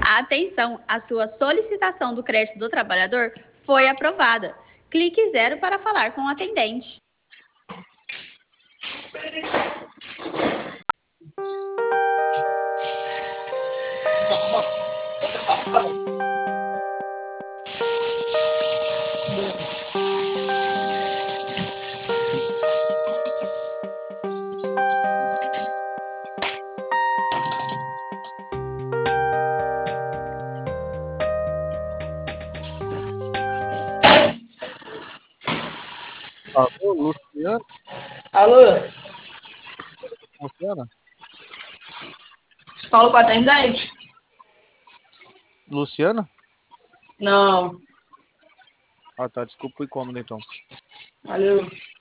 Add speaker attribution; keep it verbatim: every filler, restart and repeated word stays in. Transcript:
Speaker 1: Atenção, a sua solicitação do crédito do trabalhador foi aprovada. Clique zero para falar com o atendente.
Speaker 2: Alô, Luciana?
Speaker 3: Alô?
Speaker 2: Luciana?
Speaker 3: Fala com o atendente?
Speaker 2: Luciana?
Speaker 3: Não.
Speaker 2: Ah, tá. Desculpa o incômodo, então.
Speaker 3: Valeu.